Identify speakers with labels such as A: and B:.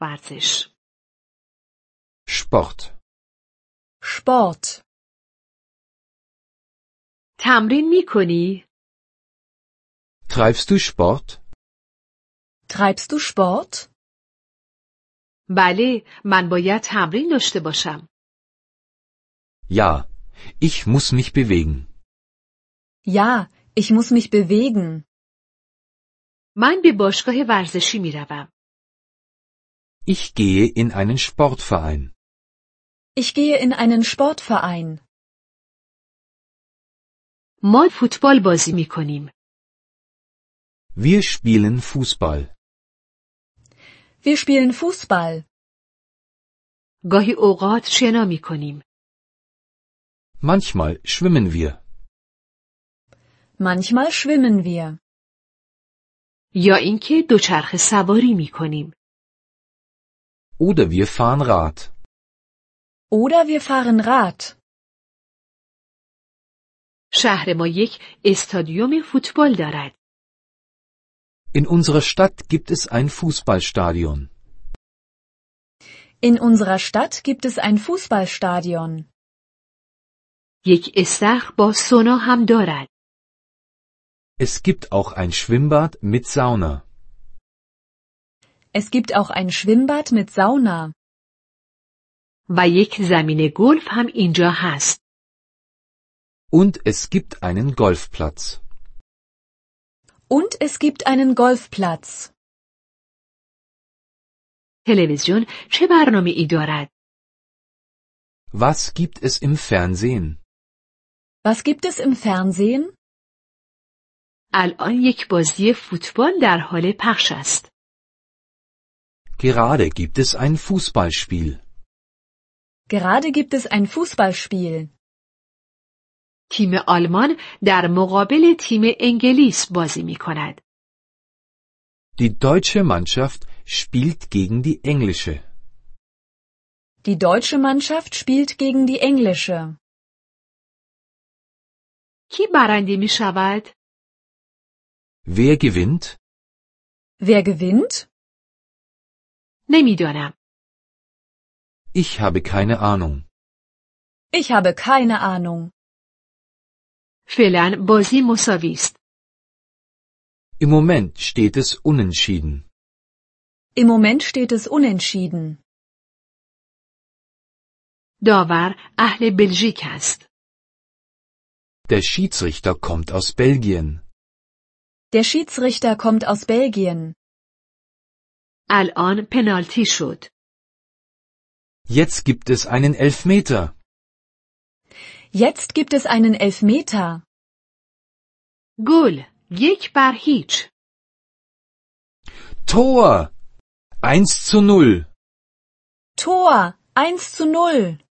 A: ورزش.
B: Sport.
C: Sport.
A: تمرین می کنی؟
B: Treibst du Sport?
C: Treibst du Sport?
A: بله، من باید تمرین داشته باشم.
B: Ja, ich muss mich bewegen.
C: Ja, ich muss mich bewegen.
A: من به باشگاه ورزشی می روم.
B: Ich gehe in einen Sportverein.
C: Ich gehe in einen Sportverein.
A: ما فوتبال بازی می کنیم.
B: Wir spielen Fußball.
C: Wir spielen Fußball.
A: گاهی اوقات شنا می کنیم.
B: Manchmal schwimmen wir.
C: Manchmal schwimmen wir.
A: یا اینکه دوچرخه سواری می کنیم.
B: Oder wir fahren Rad.
C: Oder wir fahren Rad.
A: شهر ما یک استادیوم فوتبال دارد.
B: In unserer Stadt gibt es ein Fußballstadion.
C: In unserer Stadt gibt es ein Fußballstadion.
A: یک استخر با سونا هم دارد.
B: Es gibt auch ein Schwimmbad mit Sauna.
C: Es gibt auch ein Schwimmbad mit Sauna.
A: و یک زمین گلف هم اینجا هست.
B: Und es gibt einen Golfplatz.
C: Und es gibt einen Golfplatz.
A: تلویزیون چه برنامه ای دارد؟
B: Was gibt es im Fernsehen?
C: Was gibt es im Fernsehen?
A: الان یک بازی فوتبال در حال پخش است.
B: Gerade gibt es ein Fußballspiel.
C: Gerade gibt es ein Fußballspiel.
A: تیم آلمان در مقابل تیم انگلیس بازی می کند.
B: Die deutsche Mannschaft spielt gegen die englische.
C: Die deutsche Mannschaft spielt gegen die englische.
A: کی برنده می شود؟
B: Wer gewinnt?
C: Wer gewinnt?
A: نمیدانم.
B: Ich habe keine Ahnung.
C: Ich habe keine Ahnung.
A: فعلا بازی مساوی است.
B: Im Moment steht es unentschieden.
C: Im Moment steht es unentschieden.
A: داور اهل بلژیک است.
B: Der Schiedsrichter kommt aus Belgien.
C: Der Schiedsrichter kommt aus Belgien.
A: الان پنالتی شد.
B: Jetzt gibt es einen Elfmeter.
C: Jetzt gibt es einen Elfmeter.
A: گل 1-0.
B: Tor! 1:0.
C: Tor 1:0.